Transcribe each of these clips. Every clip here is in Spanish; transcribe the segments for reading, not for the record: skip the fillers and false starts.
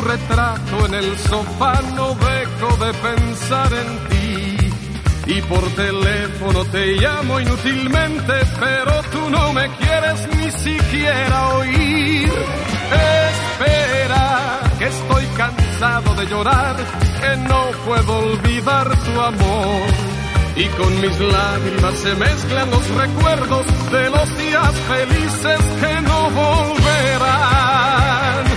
retrato en el sofá, no dejo de pensar en ti. Y por teléfono te llamo inútilmente, pero tú no me quieres ni siquiera oír. Espera, que estoy cansado de llorar, que no puedo olvidar tu amor. Y con mis lágrimas se mezclan los recuerdos de los días felices que no volverán.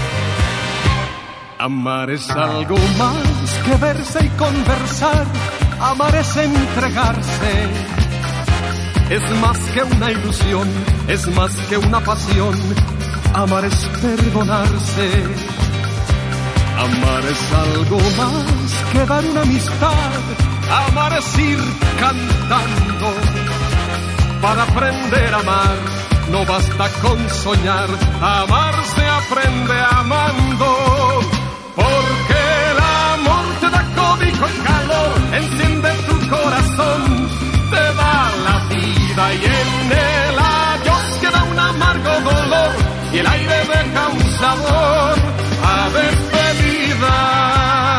Amar es algo más que verse y conversar. Amar es entregarse. Es más que una ilusión, es más que una pasión. Amar es perdonarse. Amar es algo más que dar una amistad. Amar es ir cantando. Para aprender a amar no basta con soñar. Amar se aprende amando. Porque el amor te da cobijo y calor, enciende tu corazón, te da la vida y en el adiós queda un amargo dolor y el aire deja un sabor a despedida.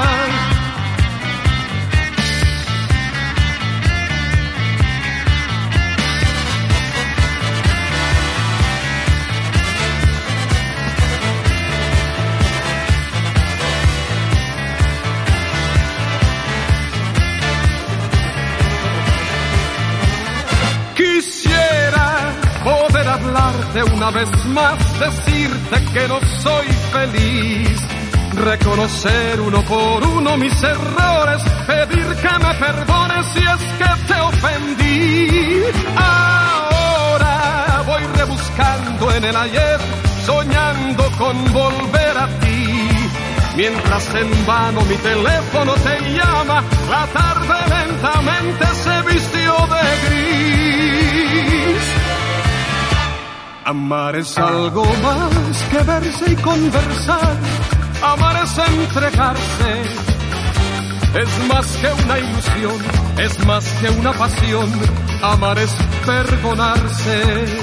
Hablarte una vez más, decirte que no soy feliz, reconocer uno por uno mis errores, pedir que me perdones si es que te ofendí. Ahora voy rebuscando en el ayer, soñando con volver a ti, mientras en vano mi teléfono te llama, la tarde lentamente se vistió de gris. Amar es algo más que verse y conversar. Amar es entregarse. Es más que una ilusión, es más que una pasión. Amar es perdonarse.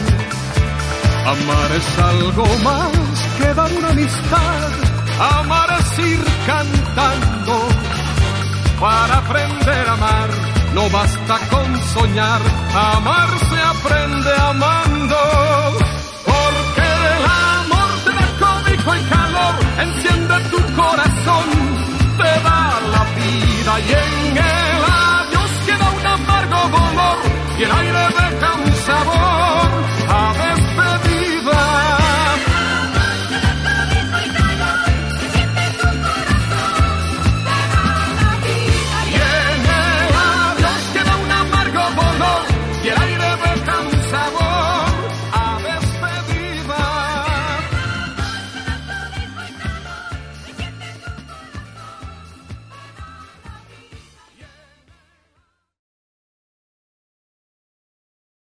Amar es algo más que dar una amistad. Amar es ir cantando. Para aprender a amar no basta con soñar. Amar se aprende amando. Porque el amor te da cobijo y calor, enciende tu corazón.